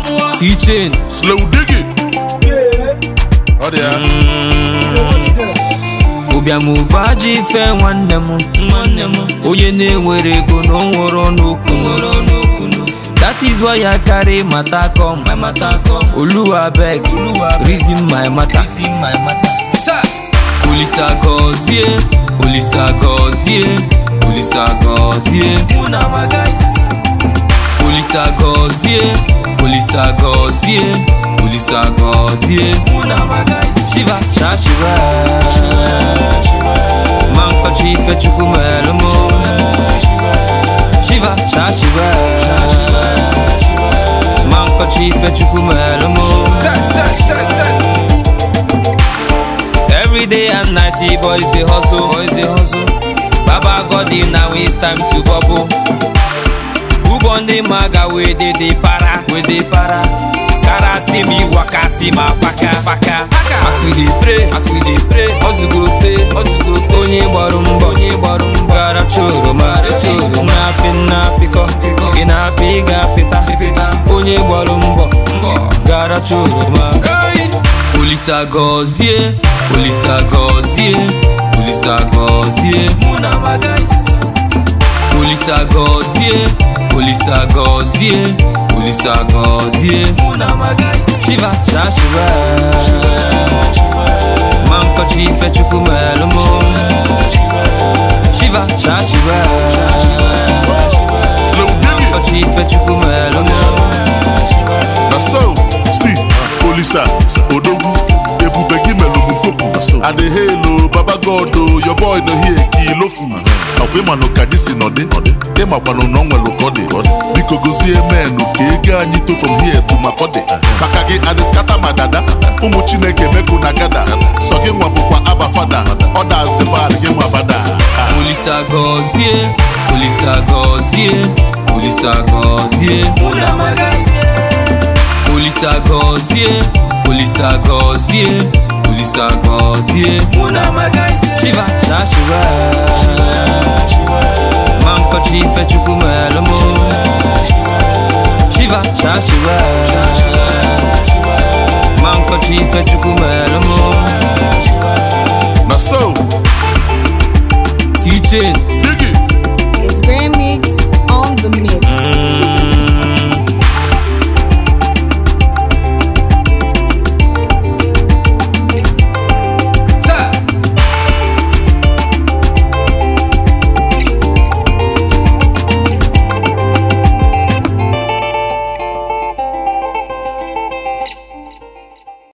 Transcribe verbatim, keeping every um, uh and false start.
Teaching Slow diggy. Oh yeah. Obiamu baji fe nwannem nwannem onye na-enwere ego no nworo n'okwu. That is why I carry matter come my matter come Oluwa beg reason my matter reason my matter sir Olisa gozie Olisa gozie Olisa gozie Muna my guys Olisa gozie Olisa gozie Olisa gozie Muna my guys Shiva sha shiva Manko chife chukumelomo Shiva sha shiva Manko chife chukumelomo Every day and night the boys they hustle boys they hustle Baba God in now it's time to bubble Who gon the maga we dey dey para we dey para Kara see me wakati ma paka paka As we dey pray as we dey pray Ozu go pay ozu go pay Onye gbaru mbọ onye gbaru mbọ Gara choro mara choro Na pina piko Ina piga pita Onye gbaru mbọ Gara choro mara Olisa gozie Olisa gozie Olisa gozie Muna my guys Olisa gozie Olisa gozie Olisa gozie Muna my guys Shiva sha shiva Manko chife chukumelomo Shiva sha shiva Manko chife chukumelomo That's so see Olisa Odogu Ebubegi melomu popu I dey hello Baba God oh your boy no here kilofu Akwe mano kadisi node Ema kwano no nwelo kode Biko gozie menu ke ega anyi to from here to Makode Bakage ade scatter madada Umu Chineke meku nagada Soge nwa bukwa aba fada Others the bad ge nwa bada Olisa gozie Olisa gozie Olisa gozie Muna my guys Olisa gozie Olisa gozie Olisa gozie Muna my guys Shiva sha shiva Manko chife chukumelomo Shiva sha shiva Manko chife chukumelomo Na so Teaching